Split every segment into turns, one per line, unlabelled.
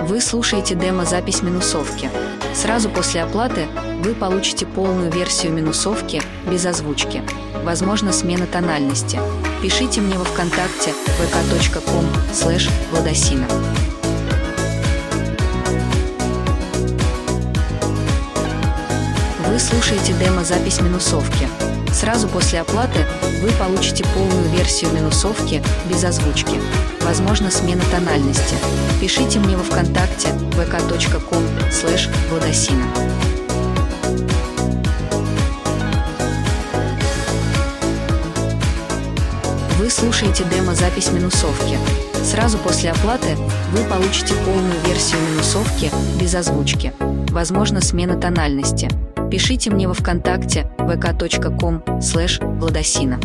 Вы слушаете демо-запись минусовки. Сразу после оплаты вы получите полную версию минусовки без озвучки. Возможно, смена тональности. Пишите мне во ВКонтакте vk.com/Владосина. Вы слушаете демо-запись минусовки. Сразу после оплаты вы получите полную версию минусовки без озвучки. Возможно, смена тональности. Пишите мне во ВКонтакте vk.com/Владосина. Вы слушаете демо-запись минусовки. Сразу после оплаты вы получите полную версию минусовки без озвучки. Возможно, смена тональности. Пишите мне во ВКонтакте vk.com/Владосина.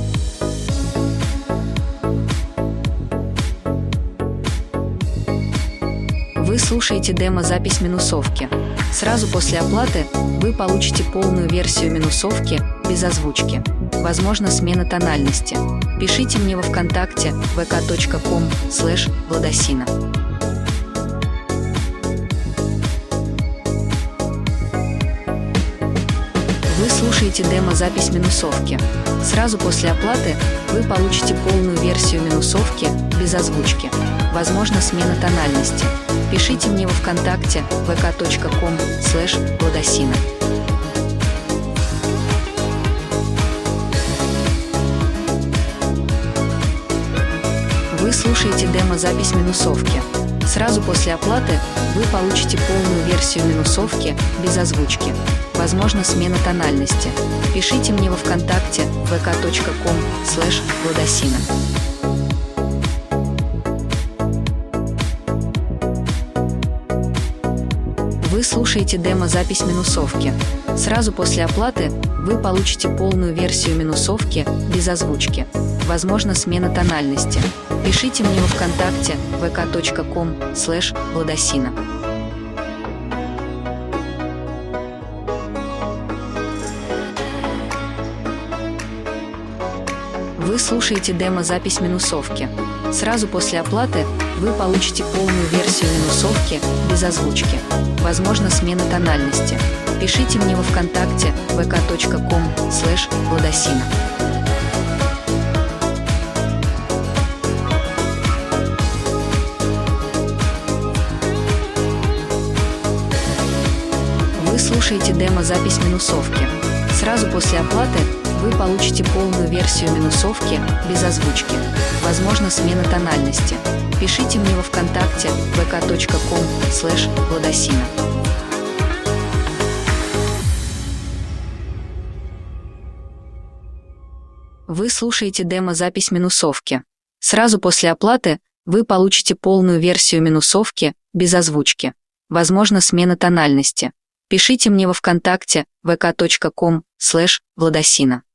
Вы слушаете демо-запись минусовки. Сразу после оплаты вы получите полную версию минусовки без озвучки. Возможно, смена тональности. Пишите мне во ВКонтакте vk.com/Владосина. Вы слушаете демо-запись минусовки. Сразу после оплаты вы получите полную версию минусовки без озвучки. Возможно, смена тональности. Пишите мне во ВКонтакте vk.com/Владосина. Вы слушаете демо-запись минусовки. Сразу после оплаты вы получите полную версию минусовки без озвучки. Возможно, смена тональности. Пишите мне во ВКонтакте vk.com/Владосина. Вы слушаете демо-запись минусовки. Сразу после оплаты вы получите полную версию минусовки без озвучки. Возможно, смена тональности. Пишите мне во ВКонтакте vk.com/Владосина. Вы слушаете демо-запись минусовки. Сразу после оплаты вы получите полную версию минусовки без озвучки. Возможно, смена тональности. Пишите мне во ВКонтакте vk.com/Владосина. Вы слушаете демо-запись минусовки. Сразу после оплаты вы получите полную версию минусовки без озвучки. Возможно, смена тональности. Пишите мне во ВКонтакте vk.com/Владосина. Вы слушаете демо-запись минусовки. Сразу после оплаты вы получите полную версию минусовки без озвучки. Возможно, смена тональности. Пишите мне во ВКонтакте vk.com/Владосина.